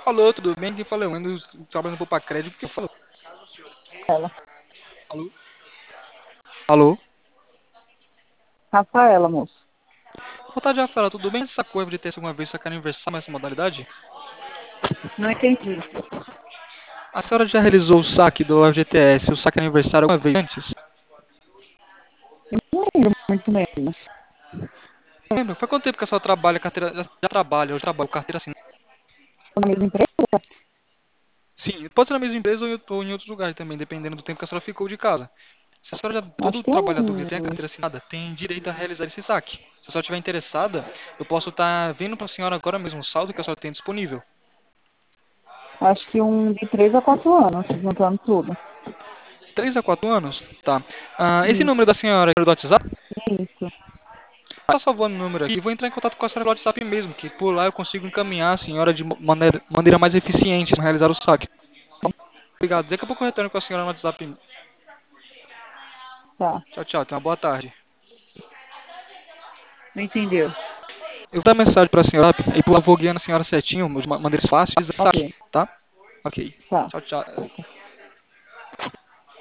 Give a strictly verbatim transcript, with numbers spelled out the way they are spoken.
Alô, tudo bem? Quem fala? Eu ando trabalhando por para crédito. Quem falou? Ela. Alô? Alô? Rafaela, moço. Boa tarde, Rafaela. Tudo bem? Essa coisa de ter alguma vez sacar aniversário nessa modalidade? Não entendi. A senhora já realizou o saque do F G T S, o saque aniversário alguma vez antes? Eu não lembro muito menos. Não lembro. Faz quanto tempo que a senhora trabalha, carteira, já, já trabalha, eu trabalho, carteira assim? Na mesma empresa? Sim, pode ser na mesma empresa ou em, outro- ou em outros lugares também, dependendo do tempo que a senhora ficou de casa. Se a senhora já, Acho todo que trabalhador que tem a uns. carteira assinada tem direito a realizar esse saque. Se a senhora estiver interessada, eu posso estar vendo para a senhora agora mesmo o saldo que a senhora tem disponível. Acho que um de três a quatro anos, juntando tudo. Três a quatro anos? Tá. Ah, esse Isso, número da senhora é do WhatsApp? isso. Tá salvando o número aqui e vou entrar em contato com a senhora pelo WhatsApp mesmo, que por lá eu consigo encaminhar a senhora de maneira, maneira mais eficiente para realizar o saque. Obrigado. Daqui a pouco eu retorno com a senhora no WhatsApp. Tá. Tchau, tchau. Tenha uma boa tarde. Não entendeu. Eu vou dar mensagem para a senhora e por lá vou guiando a senhora certinho, de maneiras fáceis, Ok, saque, tá? Ok. tá. Tchau, tchau.